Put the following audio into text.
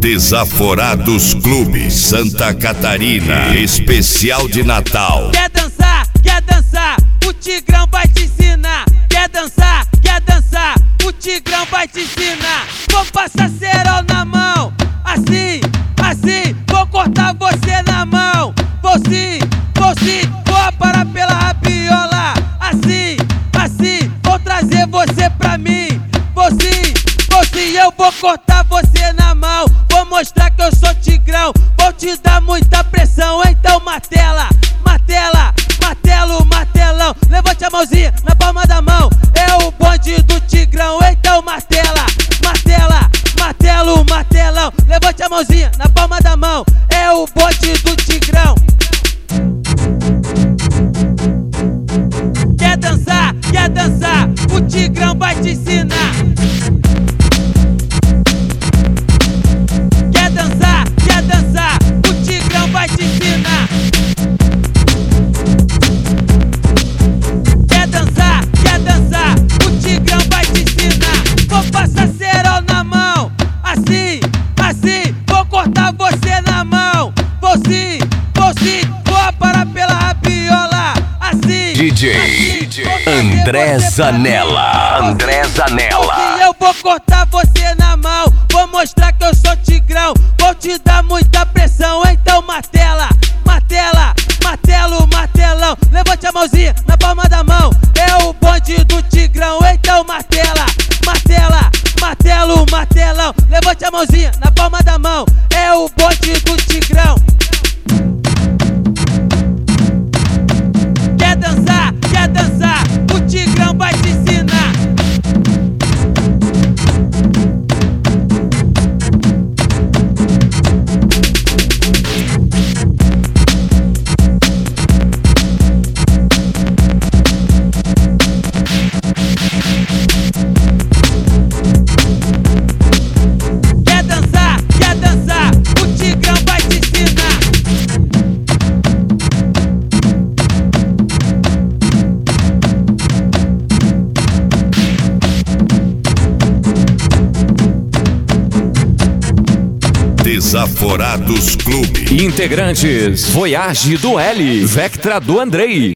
Desaforados Clube Santa Catarina, especial de Natal. Quer dançar, o Tigrão vai te ensinar. Quer dançar, o Tigrão vai te ensinar. Vou passar cerol na mão, assim, vou cortar você na mão. Vou sim, vou aparar pela rabiola. Assim, vou trazer você pra mim. Vou sim, eu vou cortar você na mão. Vou mostrar que eu sou Tigrão, vou te dar muita pressão. Então martelão. Levante a mãozinha na palma da mão. É o bonde do Tigrão, então martelão. Levante a mãozinha na palma da mão. É o bonde do Tigrão. Quer dançar, o Tigrão vai te ensinar. Quer dançar, o Tigrão vai te ensinar. Quer dançar, o Tigrão vai te ensinar. Vou passar cerol na mão, assim, vou cortar você na mão. Vou sim, vou aparar pela rabiola. Assim, DJ André Zanella. Eu vou cortar você na mão. Vou mostrar que eu sou Tigrão, vou te dar muita pressão. Então martelão. Levante a mãozinha na palma da mão. É o bonde do Tigrão, então martelão. Levante a mãozinha na palma da mão. É o bonde do Tigrão. Quer dançar, o Tigrão vai te ensinar. Quer dançar, o Tigrão vai te ensinar. Desaforados Clube. Integrantes: Voyage do L, Vectra do Andrei.